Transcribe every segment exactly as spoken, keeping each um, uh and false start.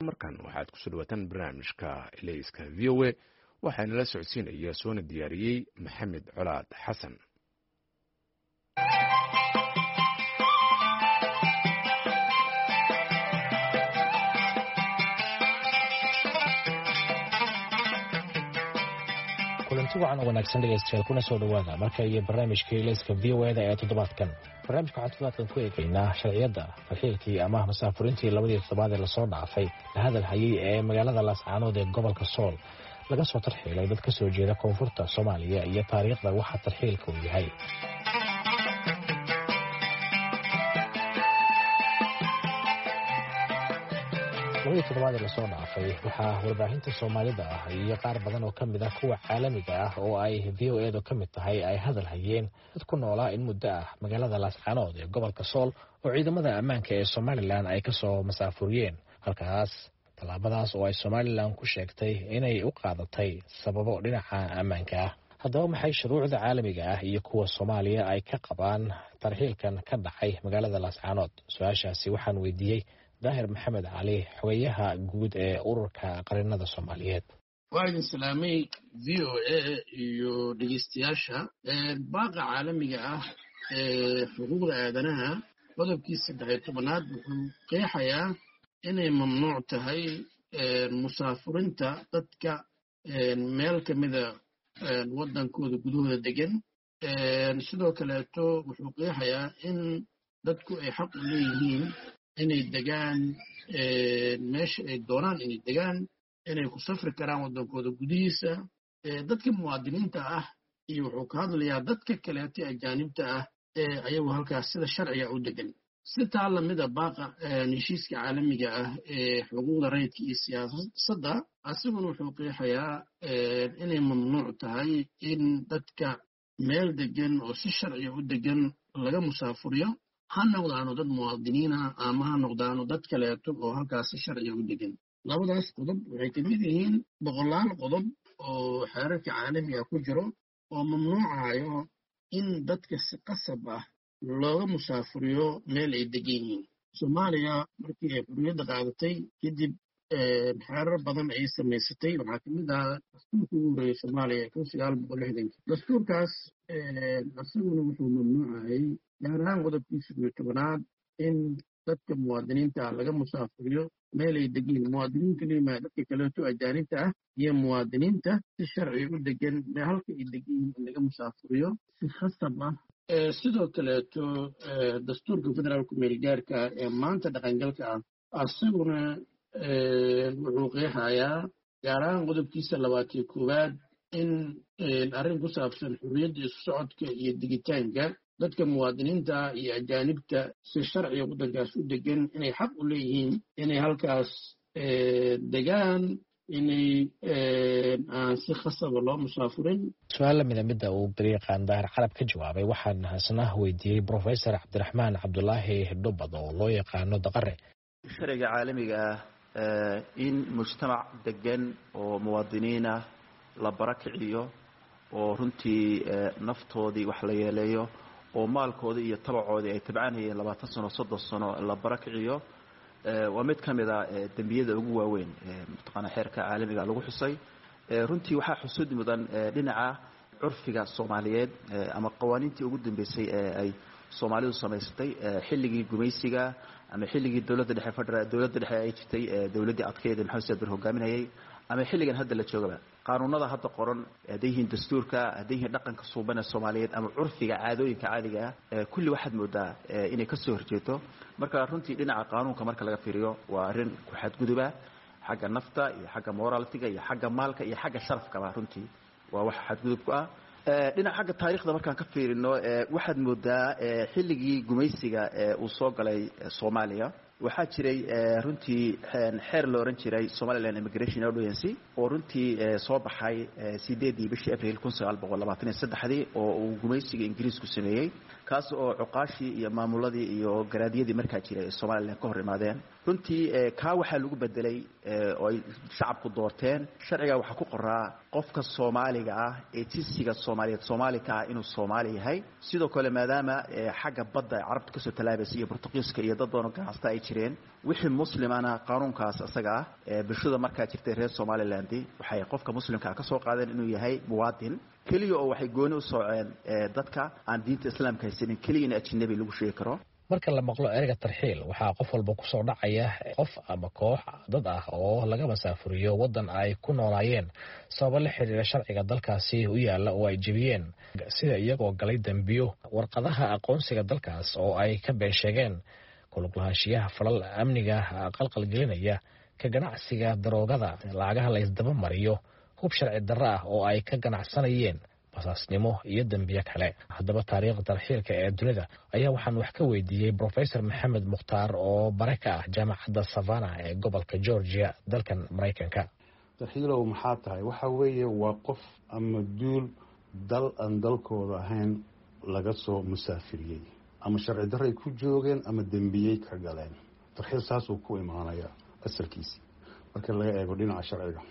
markan waxaad ku soo dhawaataan barnaamijka ilayska v o a waxaana la socodsiinaya soona diyaariyey maxamed colaad xasan. kulanti wacan oo wanaagsan dhegeystayaal kuna soo dhawaada marka iyo barnaamijka ilayska v o a-da ee toddobaadkan. barnaamijka waxaan toddobaadkan ku eegaynaa sharciyadda farxiilkii ama masaafurintii labadii toddobaad ee lasoo dhaafay la hadal hayay ee magaalada laascaanood ee gobolka sool laga soo tarxiilay dad ka soo jeeda koonfurta soomaaliya iyo taariikhda waxa tarxiilka uu yahay. labadii toddobaad ee lasoo dhaafay waxaa warbaahinta soomaalida ah iyo qaar badan oo ka mid ah kuwa caalamiga ah oo ay v o edu ka mid tahay ay hadal hayeen dad ku noolaa in muddo ah magaalada laascaanood ee gobolka sool oo ciidamada ammaanka ee somalilan ay ka soo masaafuriyeen halkaas. tallaabadaas oo ay somalilan ku sheegtay inay u qaadatay sababo dhinaca ammaanka ah. haddaba maxay shuruucda caalamiga ah iyo kuwa soomaaliya ay ka qabaan tarxiilkan ka dhacay magaalada laascaanood? su-aashaasi waxaan weydiiyey daahir maxamed cali, xogeyaha guud ee ururka qarinada soomaaliyeed. waa idin salaamay v o a iyo dhegeystayaasha. baaqa caalamiga ah ee xuquuqda aadanaha qodobkii saddex iyo tobanaad wuxuu qeexayaa inay mamnuuc tahay musaafurinta dadka meel ka mida waddankooda gudahooda degan. sidoo kaleeto wuxuu qeexayaa in dadku ay xaq u leeyihiin inay degaan meesha ay doonaan inay degaan, inay ku safri karaan waddankooda gudihiisa. dadka muwaadiniinta ah iyo wuxuu ka hadlayaa dadka kaleeto ajaanibta ah ee ayagu halkaas sida sharciga u degan. si taa lamida baaqa heshiiska caalamiga ah ee xuquuqda rayidka iyo siyaasadda asiguna wuxuu qeexayaa inay mamnuuc tahay in dadka meel degan oo si sharciga u degan laga musaafuriyo, ha noqdaano dad muwaadiniina ama ha noqdaano dad kaleeto oo halkaas si sharciga u degan. labadaas qodob waxay ka mid yihiin boqolaal qodob oo xeerarka caalamiga ku jiro oo mamnuucayo in dadka si qasab ah looga musaafuriyo meel ay degan yihiin. soomaaliya markii ay xurriyadda qaadatay kadib xeerar badan ay samaysatay. waxaa ka mid ah dastuurka ugu horreeyay soomaaliya kun sagaal boqol lixdankii. dastuurkaas isaguna wuxuu mamnuucayay gaar ahaan qodobkii saddex iyo tobanaad in dadka muwaadiniinta ah laga musaafuriyo meel ay degan yihiin. muwaadiniinta limaa dadka kaleeto ajaanibta ah iyo muwaadiniinta si sharci u degan meel halka ay degan yihiin in laga musaafuriyo si khasab ah. sidoo kaleeto dastuurka federaalku meelgaarka ee maanta dhaqangalka ah asaguna wuxuu qeexayaa gaar ahaan qodobkiisa labaatiyo koowaad in arrin ku saabsan xurriyadda isu socodka iyo digitaanka dadka muwaadiniinta iyo ajaanibta si sharciga waddankaas u degan inay xaq u leeyihiin inay halkaas degaan, inay aan si khasaba loo musaafurin. su-aal lamida midda uu dariiqan daahir carab ka jawaabay waxaan isna weydiiyey professor cabdiraxmaan cabdulaahi dhubad oo loo yaqaano daqare. sharciga caalamiga ah in mujtamac degan oo muwaadiniin ah la barakiciyo oo runtii naftoodii wax la yeeleeyo oo maalkoodii iyo tabacoodii ay tabcaanayeen labaatan sano soddon sano la barakiciyo waa mid ka mid a dembiyada ugu waaweyn mataqaana xeerka caalamiga lagu xusay. runtii waxaa xusud mudan dhinaca curfiga soomaaliyeed ama qawaaniintii ugu dambeysay ee ay soomaalidu samaysatay xilligii gumaysiga ama xilligii dowladda dhexe federal dowladda dhexe ay jirtay dowladdii adkeyd maxamed saad bar hogaaminayay ama xilligan hadda la joogaba. qaanuunada hadda qoran hadday yihiin dastuurka, hadday yihiin dhaqanka suuban ee soomaaliyeed ama curfiga caadooyinka caadiga ah kulli waxaad moodaa inay ka soo horjeeto. marka runtii dhinaca qaanuunka marka laga fiiriyo waa arrin ku xadguduba xagga nafta iyo xagga moralitiga iyo xagga maalka iyo xagga sharafkaba. runtii waa wax xadgudub ku ah. dhinaca xagga taariikhda markaan ka fiirino waxaad moodaa xilligii gumaysiga uu soo galay soomaaliya waxaa jiray runtii xeer la oran jiray Somaliland Immigration Agency oo runtii soo baxay sideedii bishii April kun sagaal boqol labaatan iyo saddex oo uu gumaysiga Ingiriisku sameeyay, kaas oo cuqaashii iyo maamuladii iyo garaadyadii markaa jiray ee somalilan ka hor imaadeen runtii kaa waxaa lagu bedelay oo ay shacabku doorteen sharciga waxaa ku qoraa qofka soomaaliga ah ee jinsiga soomaaliyeed soomaali ka ah inuu soomaali yahay sidoo kale maadaama xagga badda ay carabta kasoo talaabaysa iyo Portugiiska iyo dad badan ganacsato ay jireen wixii muslimana qaanuunkaas asaga ah bulshada markaa jirtay reer Somaliland waxay qofka muslimka ka soo qaadeen inuu yahay muwaadin kaliya oo waxay gooni u sooceen dadka aan diinta islaamka haysanin kaliya ajnabi lagu sheegi karo marka la maqlo ereyga tarxiil waxaa qof walba ku soo dhacaya qof ama koox dad ah oo laga masaafuriyo wadan ay ku noolaayeen sabab la xiriira sharciga dalkaasi u yaala oo ay jabiyeen sida iyagoo galay dambiyo warqadaha aqoonsiga dalkaas oo ay ka been sheegeen kuluglaashiyaha falal amniga qalqal gelinaya ka ganacsiga daroogada lacagaha la isdaba mariyo hub sharci darro ah oo ay ka ganacsanayeen basaasnimo iyo dambiyo kale haddaba taariikhda tarxiilka ee dunida ayaa waxaan wax ka weydiiyey professor maxamed mukhtaar oo bare ka ah jaamacadda savannah ee gobolka georgia dalkan maraykanka tarxiilow maxaa tahay waxa weeye waa qof ama duul dal aan dalkooda ahayn laga soo musaafiriyey ama sharci darray ku joogeen ama dembiyey ka galeen tarxiil saasuu ku imaanaya asalkiisii marka laga eego dhinaca sharciga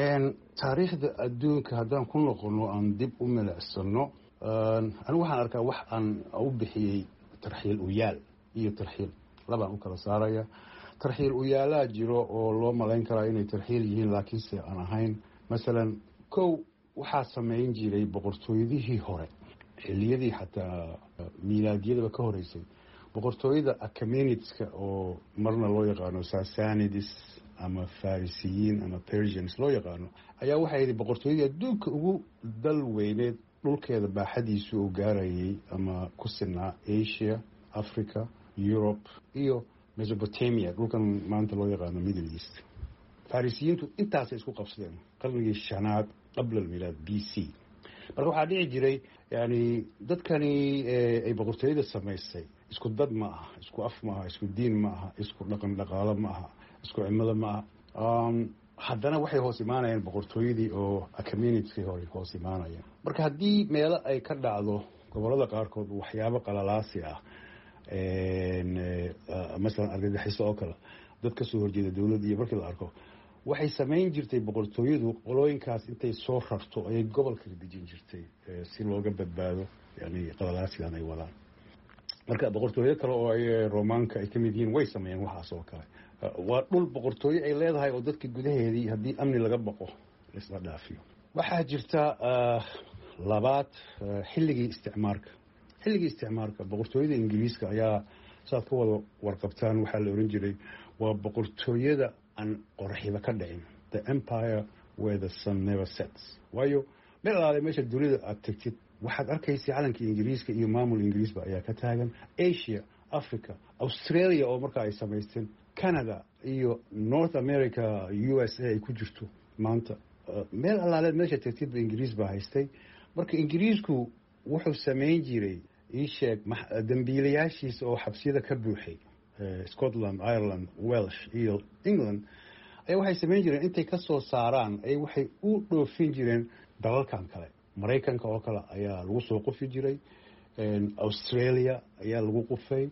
taariikhda adduunka haddaan ku noqono aan dib u milicsano anigu waxaan arkaa wax aan u bixiyey tarxiil uyaal iyo tarxiil labaan u kala saaraya tarxiil uyaalaa jiro oo loo malayn karaa inay tarxiil yihiin laakiinse aan ahayn masalan kow waxaa samayn jiray boqortooyadihii hore xilliyadii xataa miilaadyadaba ka horeysay boqortooyada achaemenidska oo marna loo yaqaano sasanidis ama farisiyiin ama persians loo yaqaano ayaa waxay yidhi boqortooyadii adduunka ugu dal weyneed dhulkeeda baaxadiisu uu gaarayay ama ku sinaa asia africa europe iyo mesopotamia dhulkan maanta loo yaqaano middle east farisiyiintu intaasay isku qabsadeen qarnigii shanaad qabla almilaad b c marka waxaa dhici jiray yani dadkani ay boqortooyada samaysay isku dad ma aha isku af ma aha isku diin ma aha isku dhaqan dhaqaalo ma aha isku cimilo ma aha haddana waxay hoos imaanayeen boqortooyadii oo achaemenidskii hore hoos imaanayeen marka haddii meelo ay ka dhacdo gobolada qaarkood waxyaabo qalalaasi ah masalan argagixiso oo kale dad ka soo horjeeda dowladda iyo markii la arko waxay samayn jirtay boqortooyadu qolooyinkaas intay soo rarto ayay gobolka dejin jirtay si looga badbaado yani qalalaasigan ay wadaan marka boqortooyo kale oo ay romaanka ay ka mid yihiin way sameeyeen waxaas oo kale waa dhul boqortooyo ay leedahay oo dadka gudaheedii haddii amni laga baqo laisla dhaafiyo waxaa jirta labaad xilligii isticmaarka xilligii isticmaarka boqortooyada ingiriiska ayaa saad ka wada warqabtaan waxaa la oran jiray waa boqortooyada aan qoraxiba ka dhicin the empire where the sun never sets waayo meel alaale meesha dunida aad tegtid waxaad arkaysa calanka ingiriiska iyo maamul ingiriisba ayaa ka taagan asia africa australia oo markaa ay samaysteen canada iyo north america u s a ay ku jirto maanta meel alaaleed meesha tegtidba ingiriis baa haystay marka ingiriisku wuxuu samayn jiray ii sheeg dambiilayaashiisa oo xabsiyada ka buuxay scotland ireland welsh iyo england ayaa waxay samayn jireen intay ka soo saaraan ay waxay u dhoofin jireen dalalkan kale maraykanka oo kale ayaa lagu soo qufi jiray australia ayaa lagu qufay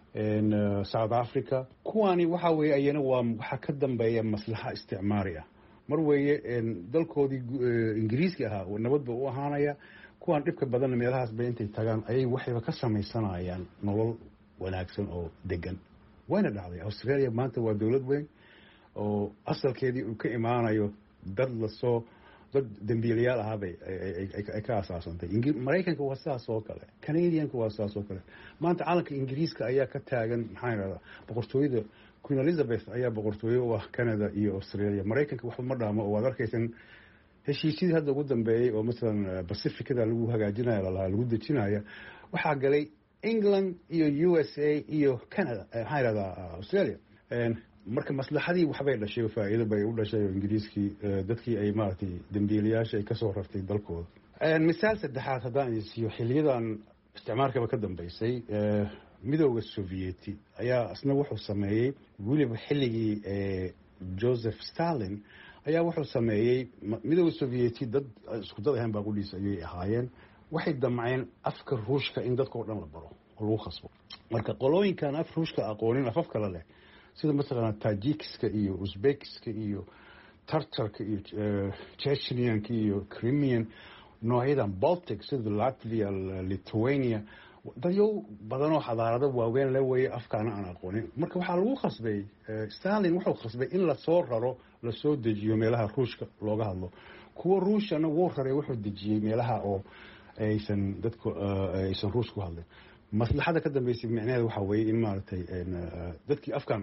south africa kuwaani waxa weeye ayana waa waxaa ka dambeeya maslaxa isticmaari ah mar weeye dalkoodii ingiriiska ahaa nabadba u ahaanaya kuwaan dhibka badanna meelahaas bay intay tagaan ayay waxayba ka samaysanayaan nolol wanaagsan oo degan wayna dhacday australia maanta waa dowlad weyn oo asalkeedii uu ka imaanayo dad lasoo dad dambiilayaal ahaabay ay ka asaasantay maraykanka waa sidaas oo kale canadianka waa sidaas oo kale maanta calanka ingiriiska ayaa ka taagan maxaa idhahdaa boqortooyada queen elizabeth ayaa boqortooye u ah canada iyo australia maraykanka waxba ma dhaamo oo waad arkaysan heshiisyadii hadda ugu dambeeyey oo masalan pacificada lagu hagaajinaya lalahaa lagu dejinaya waxaa galay england iyo u s a iyo canada maxaa idhahdaa australia marka maslaxadii waxbay dhashay oo faa'iido bay u dhashay oo ingiriiskii dadkii ay maaragtay dambiilayaasha ay kasoo rartay dalkooda misaal saddexaad haddaan idin siiyo xiliyadan isticmaalkaba ka dambeysay midooda sovieti ayaa isna wuxuu sameeyey weliba xilligii joseph stalin ayaa wuxuu sameeyey midooda sovieti dad isku dad ahaan baaqudhiisa ayay ahaayeen waxay damceen afka ruushka in dadka oo dhan la baro oo lagu khasbo marka qolooyinkan af ruushka aqoonin afaf kale leh sida mataqaanaa tajikiska iyo uzbekiska iyo tartarka iyo chechenianka iyo crimean noocyadan baltic sida latvia lithuania dadyo badanoo xadaarado waaweyn la weeye afkaana aan aqoonin marka waxaa lagu khasbay stalin wuxuu khasbay in lasoo raro lasoo dejiyo meelaha ruushka looga hadlo kuwa ruushana wuu raray wuxuu dejiyey meelaha oo aysan dadku aysan ruush ku hadlin maslaxada ka dambeysay micnaheedu waxaa weeye in maaragtay dadkii afkan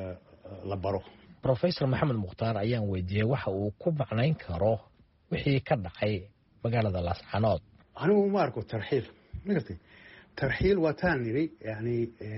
la baro professor maxamed mukhtaar ayaan weydiiyey waxa uu ku macnayn karo wixii ka dhacay magaalada laascanood anigu ma arko tarxiil magartay tarxiil waa taan niri yani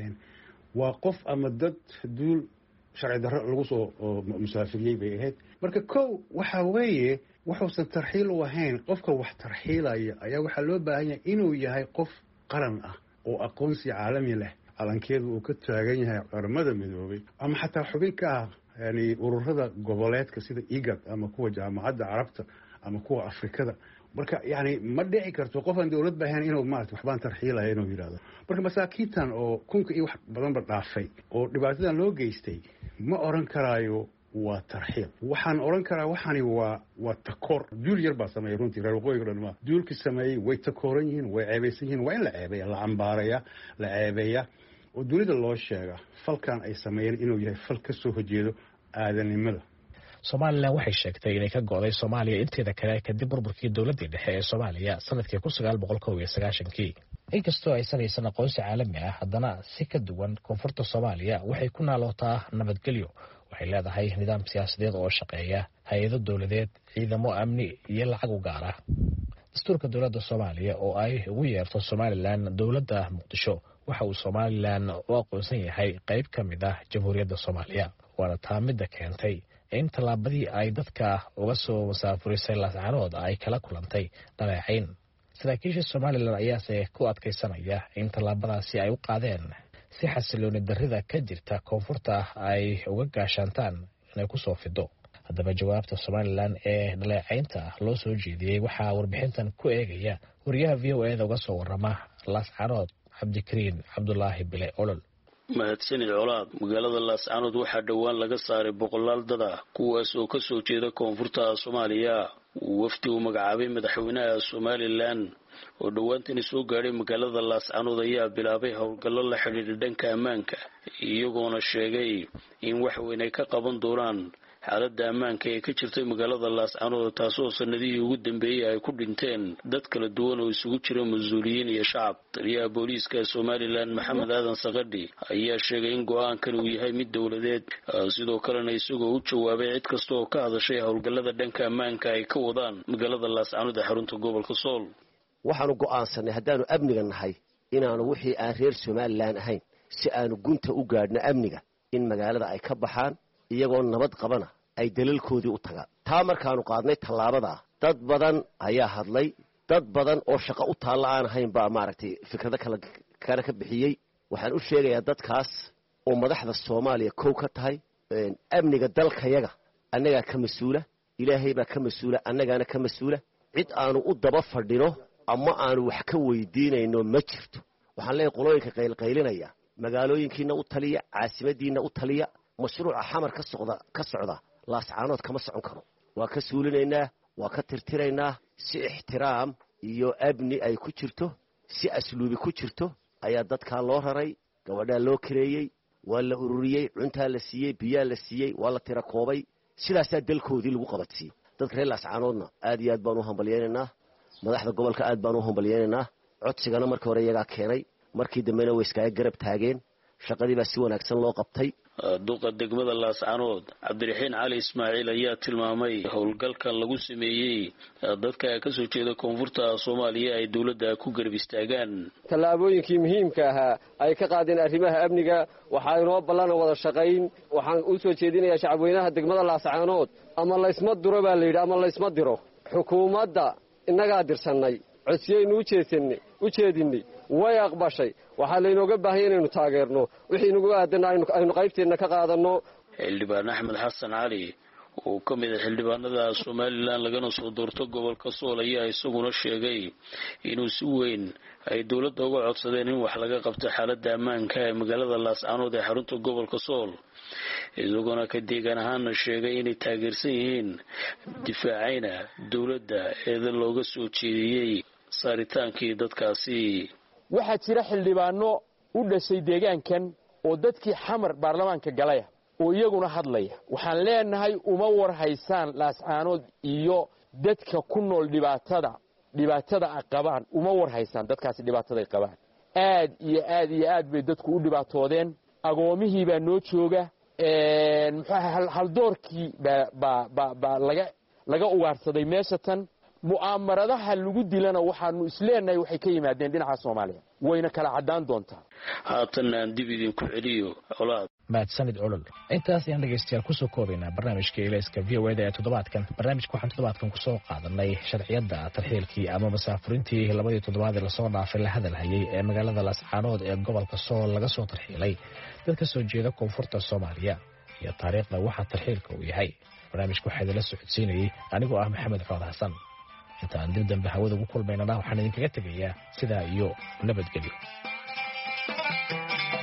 waa qof ama dad duul sharci darro lagu soo musaafiriyey bay ahayd marka kow waxaa weeye wuxuusan tarxiil u ahayn qofka wax tarxiilaya ayaa waxaa loo baahan yahay inuu yahay qof qaran ah oo aqoonsi caalami leh calankeedu uu ka taagan yahay qaramada midoobay ama xataa xubin ka ah yani ururada goboleedka sida igad ama kuwa jaamacadda carabta ama kuwa afrikada marka yani ma dhici karto qof aan dawlad bahayn inuu maarata waxbaan tarxiilaya inuu yidhahdo marka masaakiintan oo kunka iyo wax badanba dhaafay oo dhibaatadan loo geystay ma oran karaayo waa tarxiil waxaan oran karaa waxaani waa waa takoor duul yar baa sameeyay runtii reer waqooyiga dhan ma duulkii sameeyey way takooran yihiin way ceebaysan yihiin waa in la ceebeeya la cambaaraya la ceebeeya oo dunida loo sheega falkan ay sameeyeen inuu yahay fal ka soo horjeedo aadanimada somalilan waxay sheegtay inay ka go'day soomaaliya inteeda kale kadib burburkii dowladdii dhexe ee soomaaliya sanadkii kun sagaal boqol kow iyo sagaashankii inkastoo aysan haysan aqoonsi caalami ah haddana si ka duwan koonfurta soomaaliya waxay ku naalootaa nabadgelyo waxay leedahay nidaam siyaasadeed oo shaqeeya hay-ado dowladeed ciidamo amni iyo lacag u gaar ah dastuurka dowladda soomaaliya oo ay ugu yeerto somalilan dowladda muqdisho waxa uu somalilan u aqoonsan yahay qayb ka mid ah jamhuuriyadda soomaaliya waana taa midda keentay in tallaabadii ay dadka uga soo masaafurisay laascanood ay kala kulantay dhaleecayn saraakiisha somalilan ayaase ku adkaysanaya in tallaabadaasi ay u qaadeen si xasilooni darrida ka jirta koonfurta ay uga gaashaantaan inay ku soo fido haddaba jawaabta somalilan ee dhaleecaynta loo soo jeediyey waxaa warbixintan ku eegaya wariyaha v o eda uga soo warama laascanood cabdikariin cabdulaahi bile olol mahadsanid colaad magaalada laascanood waxaa dhowaan laga saaray boqolaal dad ah kuwaas oo ka soo jeeda koonfurta soomaaliya wafdi uu magacaabay madaxweynaha somalilan oo dhowaantani soo gaadhay magaalada laascanood ayaa bilaabay howlgallo la xidhiidha dhanka ammaanka iyagoona sheegay in wax weyn ay ka qaban doonaan xaaladda ammaanka ee ka jirtay magaalada laascanood taasoo sanadihii ugu dambeeyey ay ku dhinteen dad kala duwan oo isugu jira mas-uuliyiin iyo shacab taliyaha booliiska somalilan maxamed aadan sakadhi ayaa sheegay in go-aankan uu yahay mid dowladeed sidoo kalena isagoo u jawaabay cid kasta oo ka hadashay howlgallada dhanka ammaanka ay ka wadaan magaalada laascanood ee xarunta gobolka sool waxaanu go'aansanay haddaanu amniga nahay inaanu wixii aan reer somalilan ahayn si aanu gunta u gaadhno amniga in magaalada ay ka baxaan iyagoo nabad qabana ay dalalkoodii u tagaan taa markaanu qaadnay tallaabada dad badan ayaa hadlay dad badan oo shaqo u taalla aan ahayn baa maaragtay fikrado kala kale ka bixiyey waxaan u sheegayaa dadkaas oo madaxda soomaaliya kow ka tahay amniga dalkayaga annagaa ka mas-uula ilaahay baa ka mas-uula annagaana ka mas-uula cid aanu u daba fadhino ama aanu wax ka weydiinayno ma jirto waxaan leeyahay qolooyinka qaylqaylinaya magaalooyinkiina u taliya caasimadiina u taliya mashruuca xamar ka socda ka socda laascaanood kama socon karo waa ka suulinaynaa waa ka tirtiraynaa si ixtiraam iyo abni ay ku jirto si asluubi ku jirto ayaa dadkaa loo raray gabadhaa loo kareeyey waa la ururiyey cuntaa la siiyey biyaa la siiyey waa la tira koobay sidaasaa dalkoodii lagu qabatiyey dadka reer laascaanoodna aad iyo aad baan u hambalyaynaynaa madaxda gobolka aad baan u hambalyaynaynaa codsigana markii hore iyagaa keenay markii dambena way iskaaga garab taageen shaqadii baa si wanaagsan loo qabtay duqa degmada laascanood cabdiraxiin cali ismaaciil ayaa tilmaamay howlgalkan lagu sameeyey dadka ka soo jeeda koonfurta soomaaliya ay dowladda ku garab istaagaan tallaabooyinkii muhiimka ahaa ay ka qaadeen arrimaha amniga waxaa inoo ballana wada shaqayn waxaan u soo jeedinayaa shacabweynaha degmada laascanood ama laysma diro baa layidhi ama laysma diro xukuumadda innagaa dirsannay codsiyaynu ujeedsanay u jeedinay way aqbashay waxaa laynooga baahanya inaynu taageerno wixii nagu aadan aynu qaybteenna ka qaadanno xildhibaan axmed xasan cali oo ka mid ah xildhibaanada Somaliland lagana soo doorto gobolka Sool ayaa isaguna sheegay inuu si weyn ay dawladda uga codsadeen in wax laga qabto xaaladda ammaanka ee magaalada Laascaanood ee xarunta gobolka Sool isaguna ka deegaan ahaan sheegay inay taageersan yihiin difaacayna dawladda ee looga soo jeediyay saaritaankii dadkaasi. waxaa jira xildhibaano u dhashay deegaankan oo dadkii xamar baarlamaanka galaya oo iyaguna hadlaya. waxaan leenahay uma war haysaan Laascaanood iyo dadka ku nool dhibaatada dhibaatada ay qabaan uma war haysaan dadkaasi dhibaatada ay qabaan. aad iyo aad iyo aad bay dadku u dhibaatoodeen. agoomihii baa noo jooga een maxaa hal doorkii ba ba laga laga ugaarsaday meesha tan. mu'aamaradaha lagu dilana waxaanu isleenahay waxay ka yimaadeen dhinaca Soomaaliya wayna kala cadaan doontaa. haatan aan dib idin ku celiyo Colaad. mahadsanid olol. intaas ayaan dhegeystayaal kusoo koobaynaa barnaamijka Ilayska V O A ee toddobaadkan. barnaamijka waxaan toddobaadkan kusoo qaadanay sharciyada tarxiilkii ama masaafurintii labadii toddobaad ee lasoo dhaafay la hadalhayay ee magaalada Laascaanood ee gobolka Sool laga soo tarxiilay dad ka soo jeeda koonfurta Soomaaliya iyo taariikhda waxa tarxiilka uu yahay. barnaamijka waxaa idinla socodsiinayay anigoo ah Maxamed Xood Xasan. intaan dib dambe hawada ugu kulmaynana waxaan idinkaga tegayaa sidaa iyo nabadgelyo.